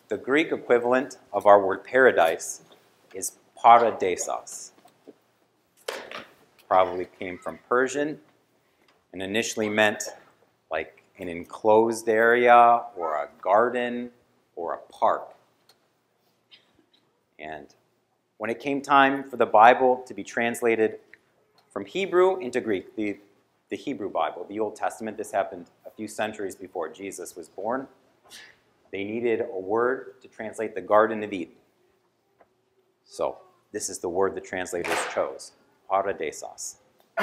The Greek equivalent of our word paradise is paradisos. Probably came from Persian and initially meant like an enclosed area or a garden or a park. And when it came time for the Bible to be translated from Hebrew into Greek, the Hebrew Bible, the Old Testament, this happened a few centuries before Jesus was born, they needed a word to translate the Garden of Eden. So this is the word the translators chose, paradisos.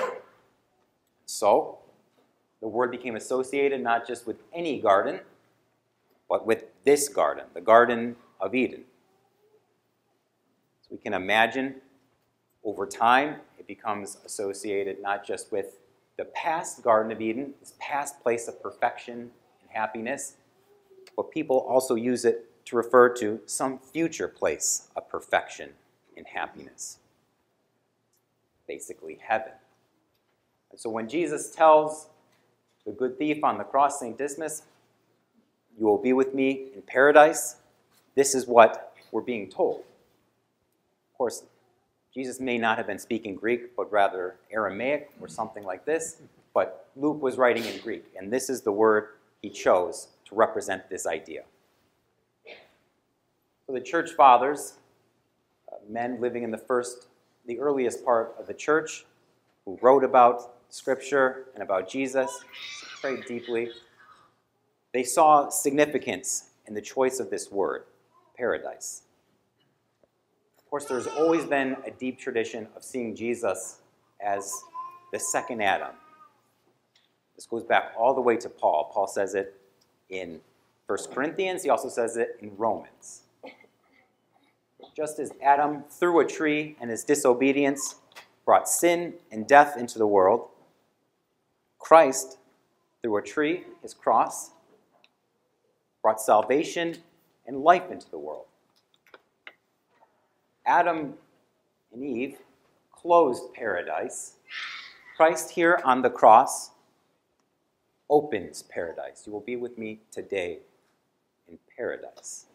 So the word became associated not just with any garden, but with this garden, the Garden of Eden. So we can imagine over time it becomes associated not just with the past Garden of Eden, this past place of perfection and happiness, but people also use it to refer to some future place of perfection and happiness. Basically, heaven. And so when Jesus tells the good thief on the cross, St. Dismas, you will be with me in paradise, this is what we're being told. Of course, Jesus may not have been speaking Greek, but rather Aramaic or something like this, but Luke was writing in Greek, and this is the word he chose to represent this idea. So the church fathers, men living in the earliest part of the church, who wrote about Scripture and about Jesus, prayed deeply, they saw significance in the choice of this word, paradise. Of course, there's always been a deep tradition of seeing Jesus as the second Adam. This goes back all the way to Paul. Paul says it in 1 Corinthians. He also says it in Romans. Just as Adam threw a tree and his disobedience brought sin and death into the world, Christ, through a tree, his cross, brought salvation and life into the world. Adam and Eve closed paradise. Christ here on the cross opens paradise. You will be with me today in paradise.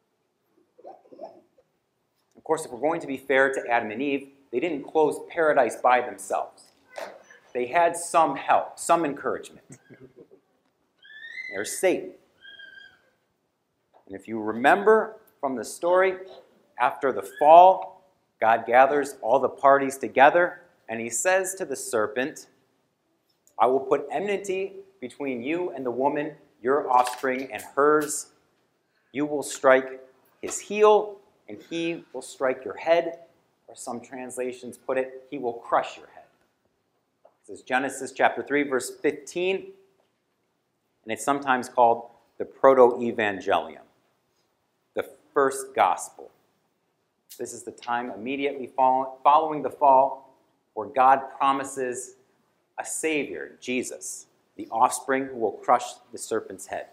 Of course, if we're going to be fair to Adam and Eve, they didn't close paradise by themselves. They had some help, some encouragement. There's Satan. And if you remember from the story, after the fall, God gathers all the parties together, and he says to the serpent, I will put enmity between you and the woman, your offspring and hers. You will strike his heel, and he will strike your head. Or some translations put it, he will crush your head. This is Genesis chapter 3, verse 15, and it's sometimes called the Proto-Evangelium, the first gospel. This is the time immediately following the fall where God promises a Savior, Jesus, the offspring who will crush the serpent's head.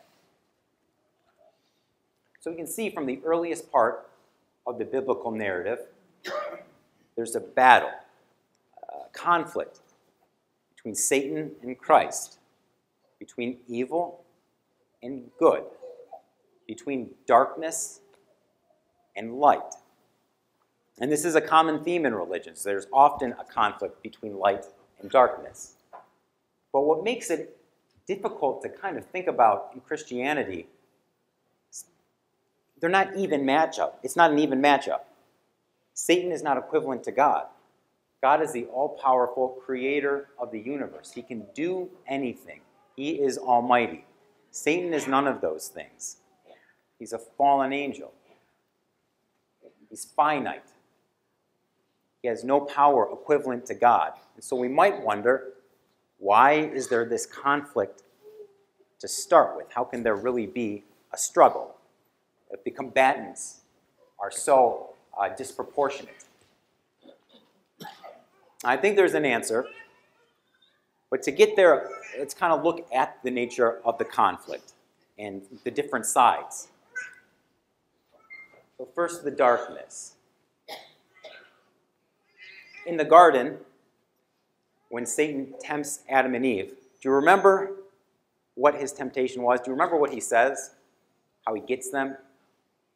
So we can see from the earliest part of the biblical narrative, there's a battle, a conflict between Satan and Christ, between evil and good, between darkness and light. And this is a common theme in religions. There's often a conflict between light and darkness. But what makes it difficult to kind of think about in Christianity, they're not even matchup. It's not an even matchup. Satan is not equivalent to God. God is the all-powerful creator of the universe. He can do anything. He is almighty. Satan is none of those things. He's a fallen angel. He's finite. He has no power equivalent to God. And so we might wonder, why is there this conflict to start with? How can there really be a struggle if the combatants are so disproportionate? I think there's an answer, but to get there, let's kind of look at the nature of the conflict and the different sides. So first, the darkness. In the garden, when Satan tempts Adam and Eve, do you remember what his temptation was? Do you remember what he says? How he gets them?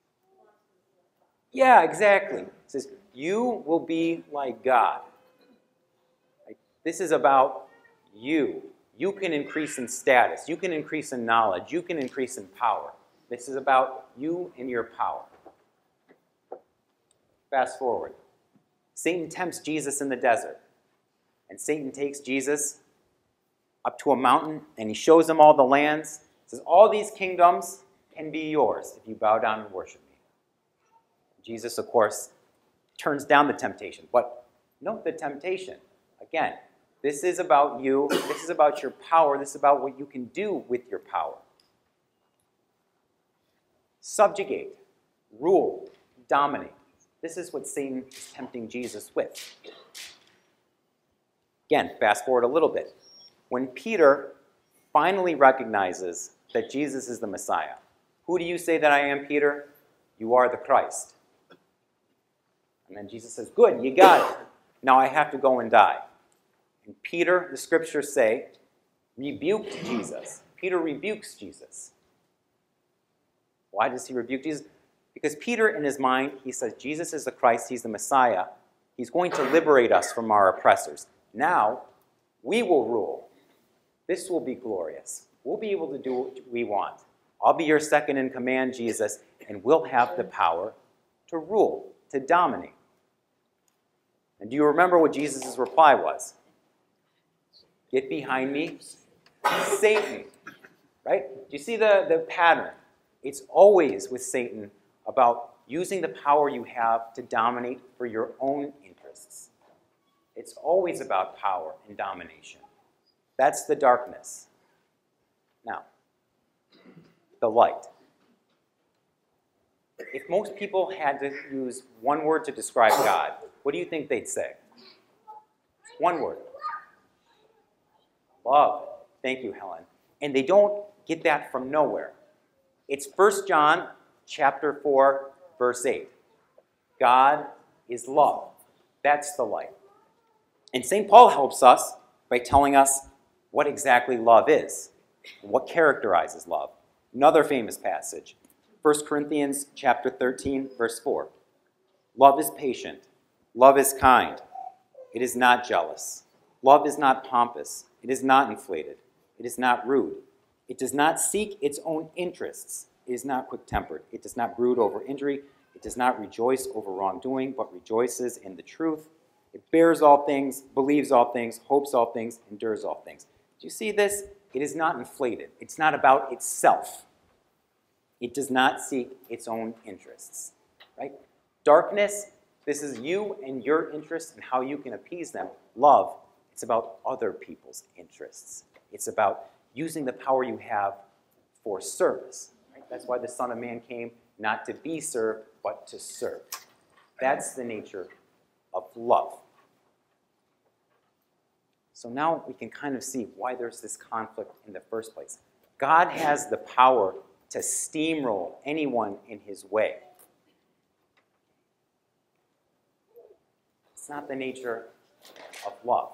Yeah, exactly. It says, you will be like God. Right? This is about you. You can increase in status. You can increase in knowledge. You can increase in power. This is about you and your power. Fast forward. Satan tempts Jesus in the desert. And Satan takes Jesus up to a mountain, and he shows him all the lands. He says, all these kingdoms can be yours if you bow down and worship me. Jesus, of course, turns down the temptation. But note the temptation. Again, this is about you. This is about your power. This is about what you can do with your power. Subjugate, rule, dominate. This is what Satan is tempting Jesus with. Again, fast forward a little bit. When Peter finally recognizes that Jesus is the Messiah, who do you say that I am, Peter? You are the Christ. And then Jesus says, good, you got it. Now I have to go and die. And Peter, the scriptures say, rebuked Jesus. Peter rebukes Jesus. Why does he rebuke Jesus? Because Peter, in his mind, he says, Jesus is the Christ, he's the Messiah. He's going to liberate us from our oppressors. Now, we will rule. This will be glorious. We'll be able to do what we want. I'll be your second in command, Jesus, and we'll have the power to rule, to dominate. And do you remember what Jesus' reply was? Get behind me, Satan. Right? Do you see the pattern? It's always with Satan about using the power you have to dominate for your own interests. It's always about power and domination. That's the darkness. Now, the light. If most people had to use one word to describe God, what do you think they'd say? One word. Love. Thank you, Helen. And they don't get that from nowhere. It's 1 John chapter 4, verse 8. God is love. That's the light. And St. Paul helps us by telling us what exactly love is, and what characterizes love. Another famous passage, 1 Corinthians chapter 13, verse 4. Love is patient. Love is kind. It is not jealous. Love is not pompous. It is not inflated. It is not rude. It does not seek its own interests. It is not quick-tempered. It does not brood over injury. It does not rejoice over wrongdoing, but rejoices in the truth. It bears all things, believes all things, hopes all things, endures all things. Do you see this? It is not inflated. It's not about itself. It does not seek its own interests. Right? Darkness, this is you and your interests and how you can appease them. Love, it's about other people's interests. It's about using the power you have for service. Right? That's why the Son of Man came, not to be served, but to serve. That's the nature of love. So now we can kind of see why there's this conflict in the first place. God has the power to steamroll anyone in his way. It's not the nature of love.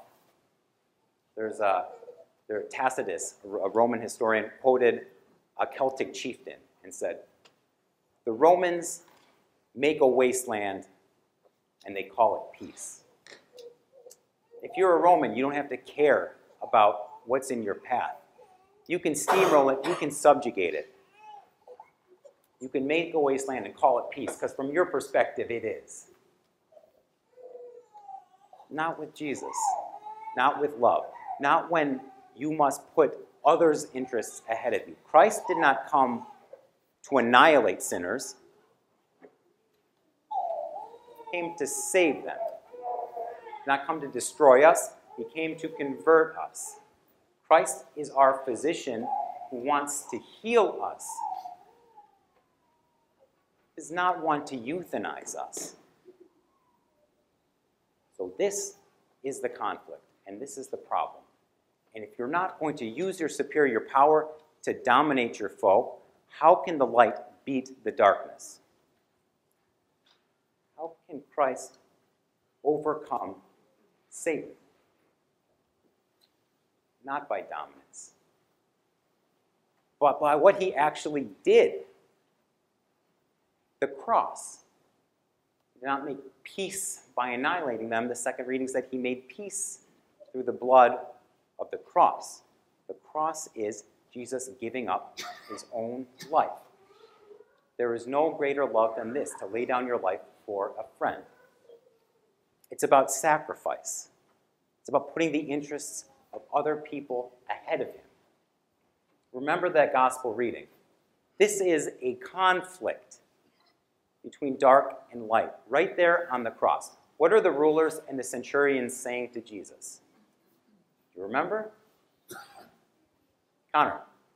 Tacitus, a Roman historian, quoted a Celtic chieftain and said, the Romans make a wasteland and they call it peace. If you're a Roman, you don't have to care about what's in your path. You can steamroll it, you can subjugate it. You can make a wasteland and call it peace, because from your perspective, it is. Not with Jesus. Not with love. Not when you must put others' interests ahead of you. Christ did not come to annihilate sinners. He came to save them. He did not come to destroy us. He came to convert us. Christ is our physician who wants to heal us. He does not want to euthanize us. So this is the conflict, and this is the problem. And if you're not going to use your superior power to dominate your foe, how can the light beat the darkness? How can Christ overcome Satan? Not by dominance, but by what he actually did. The cross. He did not make peace by annihilating them. The second reading said he made peace through the blood of the cross. The cross is Jesus giving up his own life. There is no greater love than this, to lay down your life for a friend. It's about sacrifice. It's about putting the interests of other people ahead of him. Remember that gospel reading. This is a conflict between dark and light, right there on the cross. What are the rulers and the centurions saying to Jesus? Do you remember? Connor.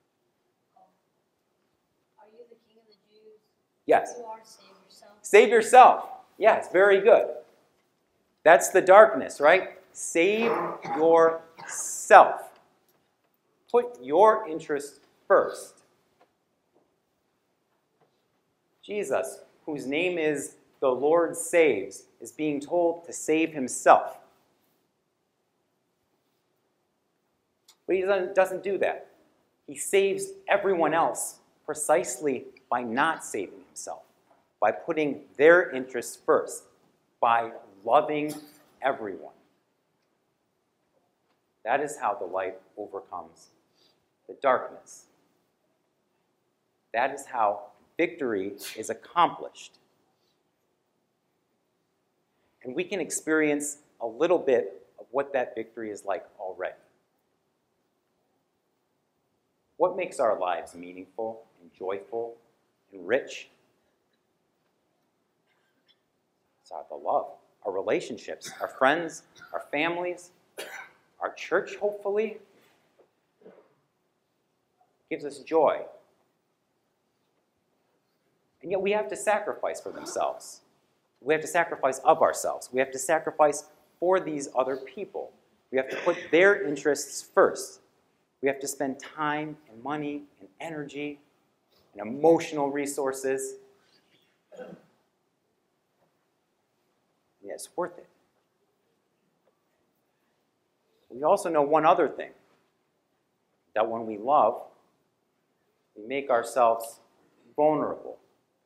Are you the king of the Jews? Yes. You are, save yourself. Save yourself. Yes, very good. That's the darkness, right? Save yourself. Put your interests first. Jesus, whose name is the Lord saves, is being told to save himself. But he doesn't do that. He saves everyone else precisely by not saving himself, by putting their interests first, by loving everyone. That is how the light overcomes the darkness. That is how victory is accomplished. And we can experience a little bit of what that victory is like already. What makes our lives meaningful and joyful and rich? It's the love, our relationships, our friends, our families, our church, hopefully. Gives us joy. And yet we have to sacrifice for themselves. We have to sacrifice of ourselves. We have to sacrifice for these other people. We have to put their interests first. We have to spend time and money and energy and emotional resources. And it's worth it. We also know one other thing, that when we love, we make ourselves vulnerable.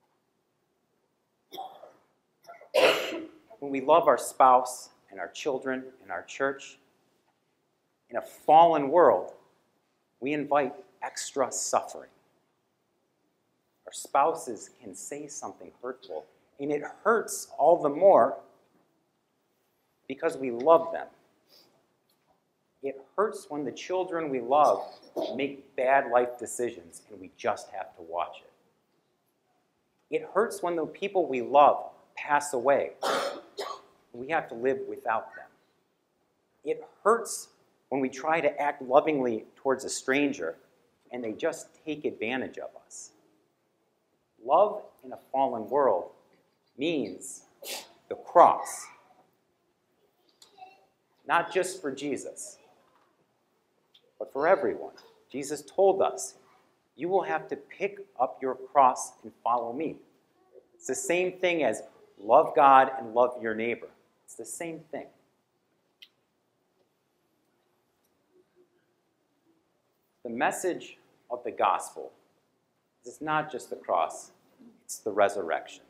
When we love our spouse and our children and our church, in a fallen world, we invite extra suffering. Our spouses can say something hurtful, and it hurts all the more because we love them. It hurts when the children we love make bad life decisions and we just have to watch it. It hurts when the people we love pass away and we have to live without them. It hurts when we try to act lovingly towards a stranger and they just take advantage of us. Love in a fallen world means the cross. Not just for Jesus, but for everyone. Jesus told us, you will have to pick up your cross and follow me. It's the same thing as love God and love your neighbor. It's the same thing. The message of the gospel is not just the cross, it's the resurrection.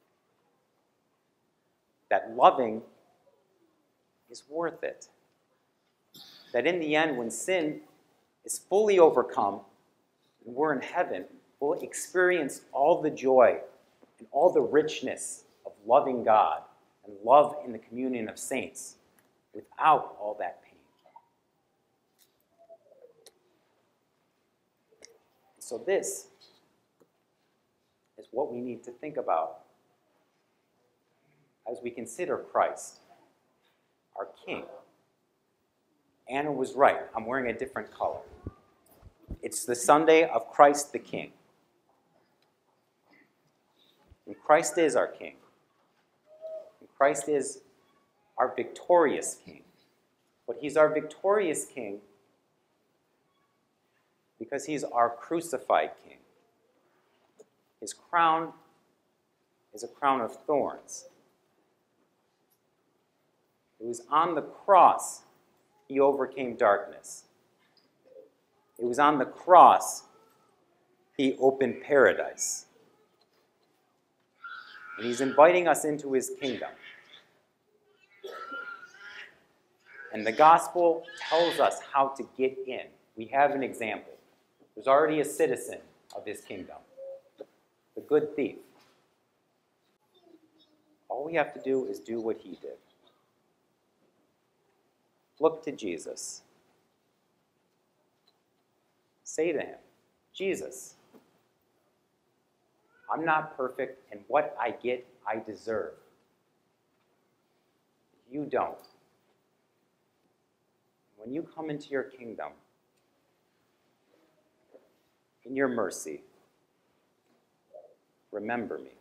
That loving is worth it. That in the end, when sin is fully overcome and we're in heaven, we'll experience all the joy and all the richness of loving God and love in the communion of saints without all that pain. So this is what we need to think about as we consider Christ, our King. Anna was right. I'm wearing a different color. It's the Sunday of Christ the King. And Christ is our King. And Christ is our victorious King. But he's our victorious King because he's our crucified King. His crown is a crown of thorns. It was on the cross he overcame darkness. It was on the cross he opened paradise. And he's inviting us into his kingdom. And the gospel tells us how to get in. We have an example. There's already a citizen of his kingdom, the good thief. All we have to do is do what he did. Look to Jesus. Say to him, Jesus, I'm not perfect, and what I get, I deserve. You don't. When you come into your kingdom, in your mercy, remember me.